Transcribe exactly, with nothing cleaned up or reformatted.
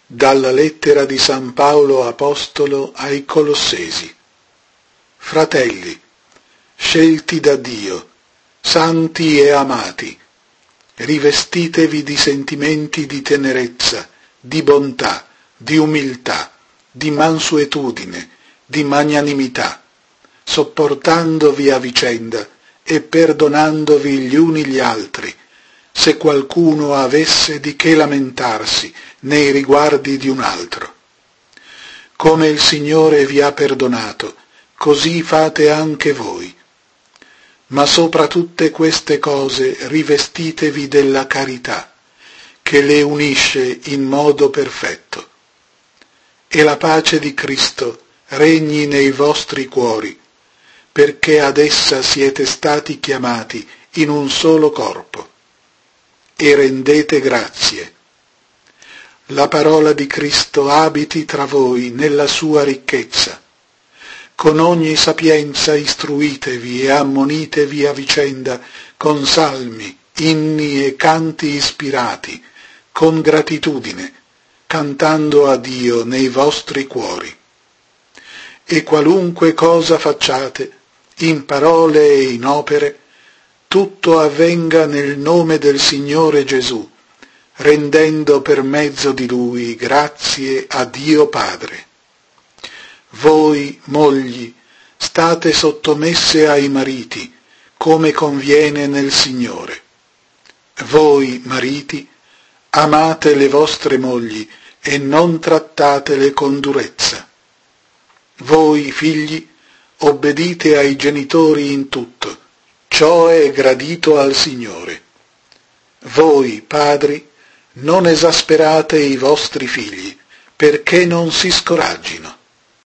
Dalla lettera di San Paolo Apostolo ai Colossesi. Fratelli, scelti da Dio, santi e amati, rivestitevi di sentimenti di tenerezza, di bontà, di umiltà, di mansuetudine, di magnanimità, sopportandovi a vicenda e perdonandovi gli uni gli altri, se qualcuno avesse di che lamentarsi nei riguardi di un altro. Come il Signore vi ha perdonato, così fate anche voi. Ma sopra tutte queste cose rivestitevi della carità, che le unisce in modo perfetto. E la pace di Cristo regni nei vostri cuori, perché ad essa siete stati chiamati in un solo corpo. E rendete grazie. La parola di Cristo abiti tra voi nella sua ricchezza. Con ogni sapienza istruitevi e ammonitevi a vicenda con salmi, inni e canti ispirati, con gratitudine, cantando a Dio nei vostri cuori. E qualunque cosa facciate, in parole e in opere, tutto avvenga nel nome del Signore Gesù, rendendo per mezzo di Lui grazie a Dio Padre. Voi, mogli, state sottomesse ai mariti, come conviene nel Signore. Voi, mariti, amate le vostre mogli e non trattatele con durezza. Voi, figli, obbedite ai genitori in tutto. Ciò è gradito al Signore. Voi, padri, non esasperate i vostri figli, perché non si scoraggino.